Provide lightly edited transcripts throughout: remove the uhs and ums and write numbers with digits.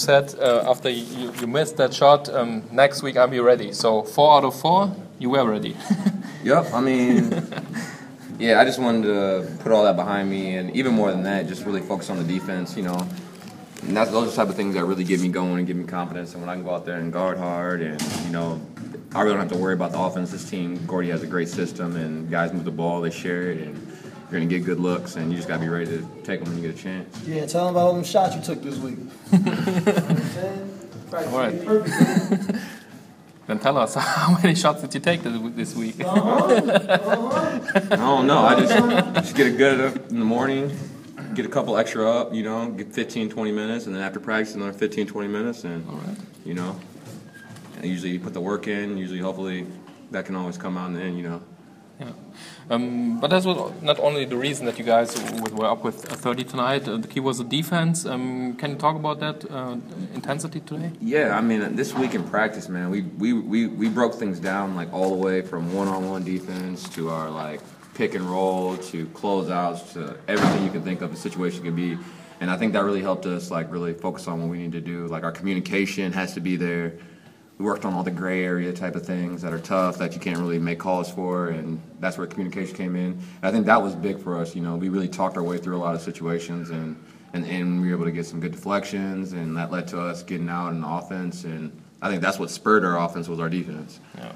Said after you missed that shot, next week I'll be ready. So 4 out of 4, you were ready. Yep, I mean, yeah, I just wanted to put all that behind me, and even more than that, just really focus on the defense, you know. And those are the type of things that really get me going and give me confidence. And when I can go out there and guard hard, and you know, I really don't have to worry about the offense. This team, Gordy has a great system, and guys move the ball, they share it, and you're gonna get good looks, and you just gotta be ready to take them when you get a chance. Yeah, tell them about all them shots you took this week. All right. Then tell us, how many shots did you take this week? I don't know. I just get a good in the morning, get a couple extra up, you know, get 15, 20 minutes, and then after practice another 15, 20 minutes, and you know, and usually you put the work in. Usually, hopefully, that can always come out in the end, you know. Yeah. But that was not only the reason that you guys were up with 30 tonight. The key was the defense. Can you talk about that intensity today? Yeah, I mean, this week in practice, man, we broke things down like all the way from one-on-one defense to our like pick and roll to closeouts to everything you can think of a situation could be. And I think that really helped us like really focus on what we need to do. Like our communication has to be there. We worked on all the gray area type of things that are tough that you can't really make calls for, and that's where communication came in. And I think that was big for us. You know, we really talked our way through a lot of situations, and we were able to get some good deflections, and that led to us getting out in the offense. And I think that's what spurred our offense was our defense. Yeah.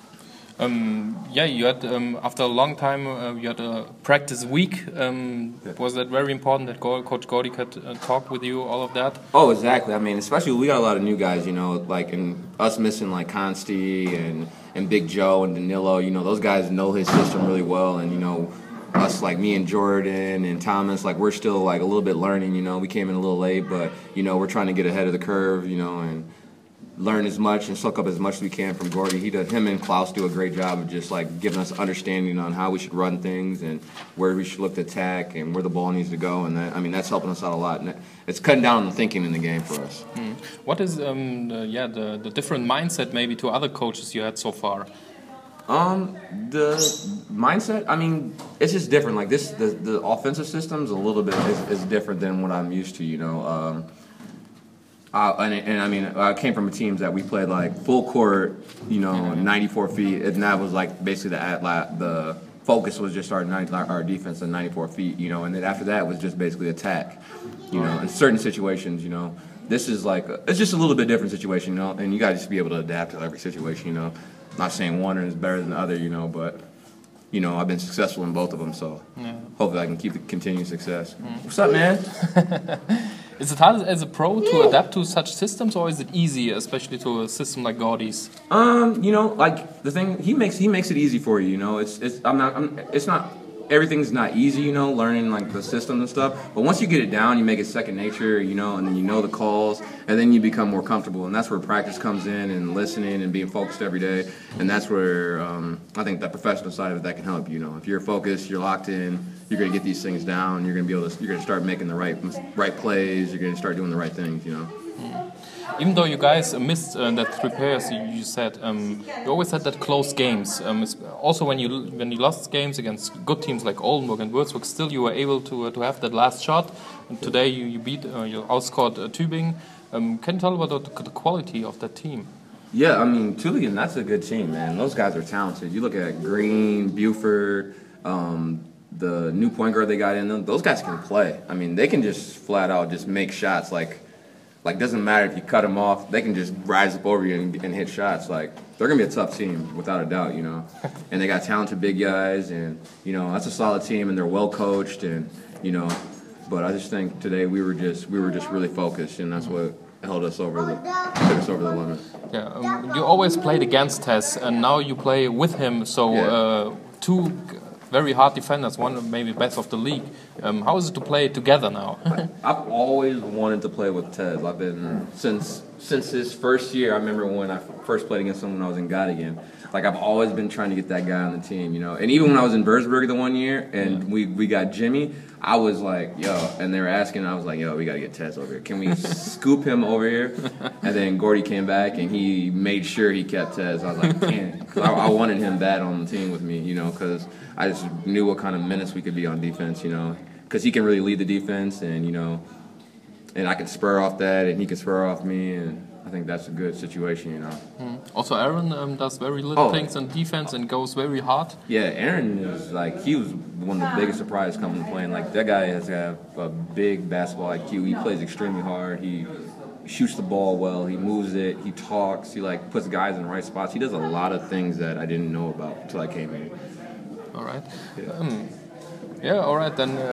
You had after a long time you had a practice week. Was that very important that Coach Gordy could talk with you, all of that? Oh, exactly. I mean, especially we got a lot of new guys, you know, like and us missing like Consti and Big Joe and Danilo. You know, those guys know his system really well, and you know, us like me and Jordan and Thomas, like we're still like a little bit learning. You know, we came in a little late, but you know, we're trying to get ahead of the curve. You know, and learn as much and soak up as much as we can from Gordy. Him and Klaus do a great job of just like giving us understanding on how we should run things and where we should look to attack and where the ball needs to go. And that, I mean, that's helping us out a lot. And it's cutting down on the thinking in the game for us. What is the different mindset maybe to other coaches you had so far? The mindset, I mean, it's just different. Like the offensive system's a little bit is different than what I'm used to. You know. And I mean, I came from a team that we played like full court, you know, 94 feet, and that was like basically the focus was just our defense at 94 feet, you know, and then after that was just basically attack, you know, in certain situations, you know. This is like it's just a little bit different situation, you know, and you got to just be able to adapt to every situation, you know. Not saying one is better than the other, you know, but you know, I've been successful in both of them, so hopefully I can continue success. What's up, man? Is it hard as a pro to adapt to such systems, or is it easy, especially to a system like Gordy's? You know, like the thing he makes it easy for you. You know, everything's not easy. You know, learning like the system and stuff. But once you get it down, you make it second nature. You know, and then you know the calls, and then you become more comfortable. And that's where practice comes in, and listening and being focused every day. And that's where I think that professional side of it that can help. You know, if you're focused, you're locked in. You're going to get these things down. You're going to start making the right plays. You're going to start doing the right things, you know. Even though you guys missed that 3 pairs, you said you always had that close games. Also, when you lost games against good teams like Oldenburg and Würzburg, still you were able to have that last shot. And today you outscored Tübingen. Can you tell about the quality of that team? Yeah, I mean Tübingen, that's a good team, man. Those guys are talented. You look at Green, Buford. The new point guard they got in them, those guys can play. I mean, they can just flat out just make shots. Like doesn't matter if you cut them off, they can just rise up over you and hit shots. Like, they're going to be a tough team, without a doubt, you know. And they got talented big guys, and, you know, that's a solid team, and they're well coached, and, you know. But I just think today we were just really focused, and that's what took us over the limit. Yeah, you always played against Tess, and now you play with him, so two very hard defenders, one maybe best of the league. How is it to play together now? I've always wanted to play with Tez. I've been since his first year. I remember when I first played against him when I was in Göttingen. Like, I've always been trying to get that guy on the team, you know. And even when I was in Würzburg the one year and we got Jimmy, I was like, yo, and they were asking, I was like, yo, we got to get Tez over here. Can we scoop him over here? And then Gordy came back and he made sure he kept Tez. I was like, man, I wanted him bad on the team with me, you know, because I just knew what kind of menace we could be on defense, you know, because he can really lead the defense and, you know, and I can spur off that, and he can spur off me, and I think that's a good situation, you know. Also, Aaron does very little Oh. things in defense and goes very hard. Yeah, Aaron is like, he was one of the biggest surprises coming to playing. Like, that guy has got a big basketball IQ. He plays extremely hard. He shoots the ball well. He moves it. He talks. He like puts guys in the right spots. He does a lot of things that I didn't know about until I came in. All right. Yeah. Yeah. All right then.